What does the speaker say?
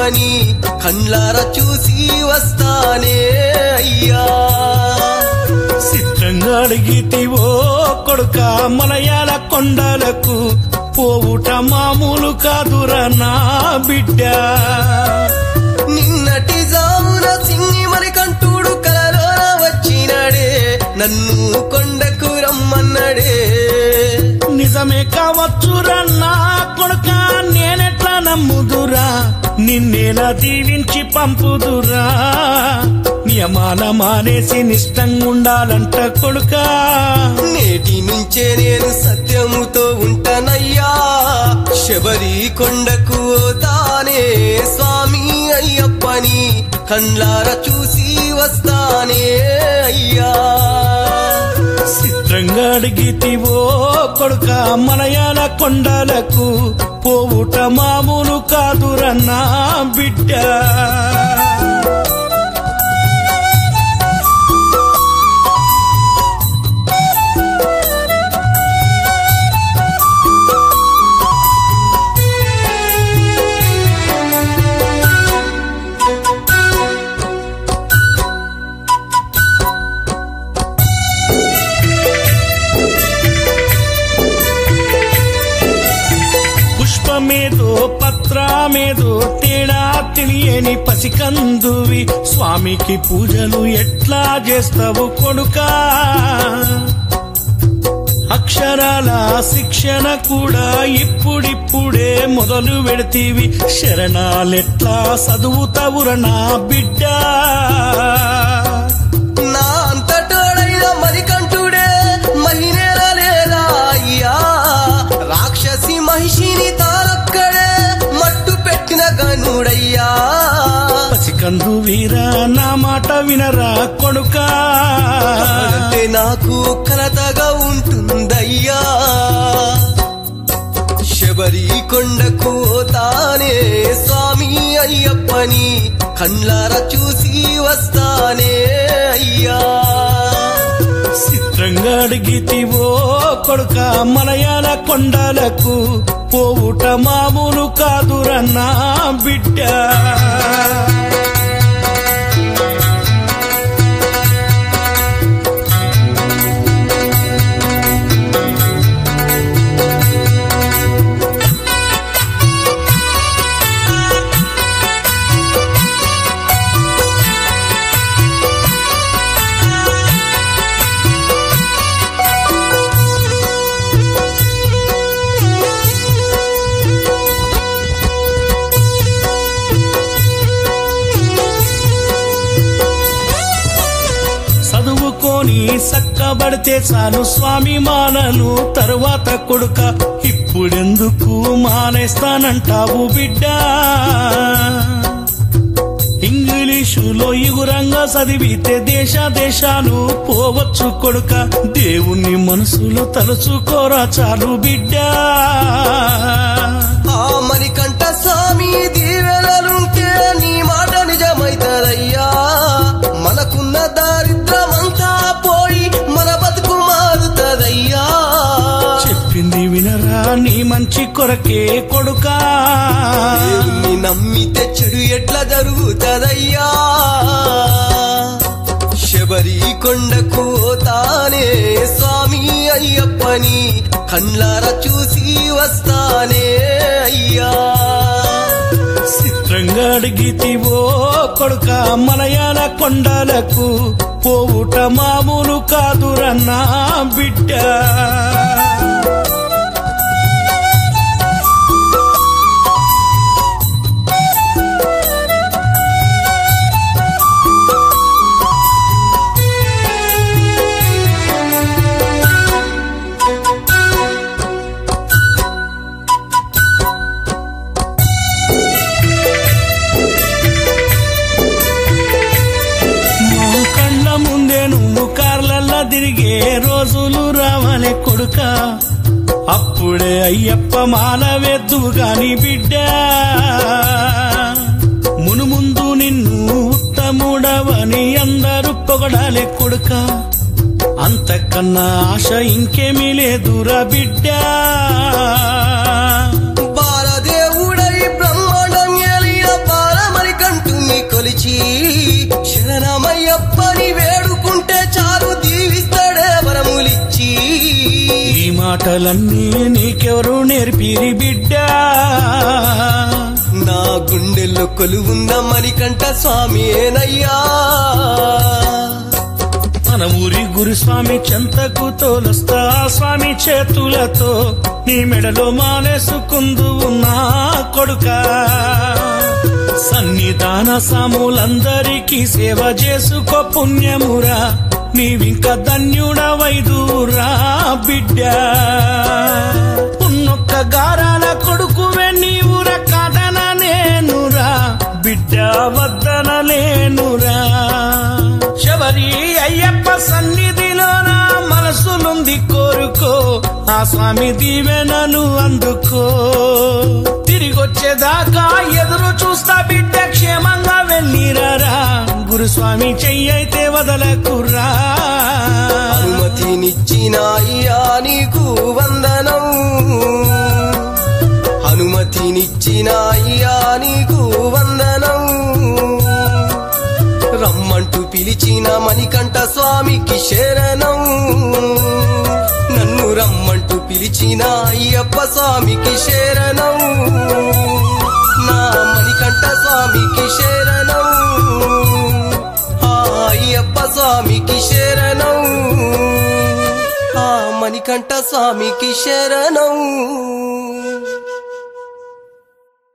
అయ్యప్పని కండ్లార చూసి వస్తానే అయ్యా. సిద్ధంగా అడిగితివో కొడుక మలయాళ కొండలకు పోవుట మామూలు కాదురా నా బిడ్డ. నిన్నటి జామున సింగి మరి కంటూడు కలలో వచ్చినాడే, నన్ను కొండకు రమ్మన్నాడే. నిజమే కావచ్చురా నా కొడుక, నేనెట్లా నమ్ముదురా, నిన్నేలా దీవించి పంపుదురా. నియమాల మానేసి నిష్టంగుండాలంట కొడుకా. నేటి నుంచే నేను సత్యముతో ఉంటానయ్యా, శబరి కొండకు తానే స్వామి అయ్యప్పని కండ్లార చూసి వస్తానే అయ్యా. చిత్రంగా అడిగితివో కొడుక మలయాళ కొండలకు పోవుట మామూలు కాదురన్నా బిడ్డ. పుష్పమేదో పత్రమేదో తేడా తెలియని పసికందువి, స్వామికి పూజలు ఎట్లా చేస్తావు కొడుకా. అక్షరాల శిక్షణ కూడా ఇప్పుడిప్పుడే మొదలు పెడతీవి, శరణాలెట్లా చదువుతావురా నా బిడ్డ. నా అంతటోడైన మరికంఠుడే మహిళ లేదా అయ్యా, రాక్షసి మహిషిని తానొక్కడే మట్టు పెట్టిన గనుడయ్యా. పసికందు వీరా నా మాట వినరా కొడుకా, అంటే నాకు కలతగా ఉంటుందయ్యా. శబరి కొండకు తానే స్వామి అయ్యప్పని కండ్లార చూసి వస్తానే అయ్యా. చిత్రంగా అడిగితివో కొడుక మలయాళ కొండలకు పోవుట మామూలు కాదురన్నా బిడ్డ. చదువుకొని సక్కబడితే చాలు స్వామి మానలు, తరువాత కొడుక ఇప్పుడెందుకు మానేస్తానంటావు బిడ్డ. ఇంగ్లీషులో ఇగురంగా చదివితే దేశాలు పోవచ్చు కొడుక, దేవుణ్ణి మనసులో తలుచుకోరా చాలు బిడ్డ. ఆ మరికంఠ స్వామి దీవెనలుంటే నీ మాట నిజమైతదయ్యా. మనకున్న దారిద్రమంతా పోయి మన బతుకు మారుతదయ్యా. చెప్పింది వినరా నీ మంచి కొరకే కొడుకా, దేవుణ్ణి నమ్మితే చెడు ఎట్లా జరుగుతదయ్యా. శబరి కొండకు తానే స్వామి అయ్యప్పని కండ్లార చూసి వస్తానే అయ్యా. చిత్రంగా అడిగితివో కొడుక మలయాళ కొండలకు పోవుట మామూలు కాదురన్నా బిడ్డ. తిరిగే రోజులు రావాలే కొడుక, అప్పుడే అయ్యప్ప మాల వేద్దువు గాని బిడ్డ. మునుముందు నిన్ను ఉత్తముడవని అందరూ పొగడాలే కొడుక, అంతకన్నా ఆశ ఇంకేమీ లేదురా బిడ్డ. బాలదేవుడై బ్రహ్మాండం ఏలిన బాల వచ్చి శరణమయ్యప్పని వేడుకుంటే చాలు దీవిస్తాడే వరములిచ్చి. ఈ మాటలన్నీ నీకెవరు నేర్పిరి బిడ్డ? నా గుండెల్లో కొలువున్న మణికంఠ స్వామియేనయ్యా. మన ఊరి గురుస్వామి చెంతకు తోలొస్తా స్వామి చేతులతో నీ మెడలో మాలేసుకుందువు నా కొడుకా. సన్నిధాన సాములందరికీ సేవ చేసుకో పుణ్యమురా, నీవింక ధన్యుడవైదురా బిడ్డ. ఉన్నొక్క గారాల కొడుకువే నీవుర కాదన నేనురా బిడ్డ, వద్దనలేనురా. శబరి అయ్యప్ప సన్నిధిలో నా మనసునుంది కోరుకో, ఆ స్వామి దీవెనను అందుకో. తిరిగొచ్చేదాకా ఎదురు చూస్తా బిడ్డ, క్షేమంగా వెళ్ళిరారా. గురుస్వామి చెయ్యైతే వదలకురా. అనుమతినిచ్చిన అయ్యా నీకు వందనం, అనుమతినిచ్చిన అయ్యా నీకు వందనం. రమ్మంటూ పిలిచిన మణికంఠ స్వామికి శరణం, నన్ను రమ్మంటూ పిలిచిన అయ్యప్ప స్వామికి శరణం. నా మణికంఠ స్వామికి శరణం, ఆ అయ్యప్ప స్వామికి శరణం, ఆ మణికంఠ స్వామికి శరణం.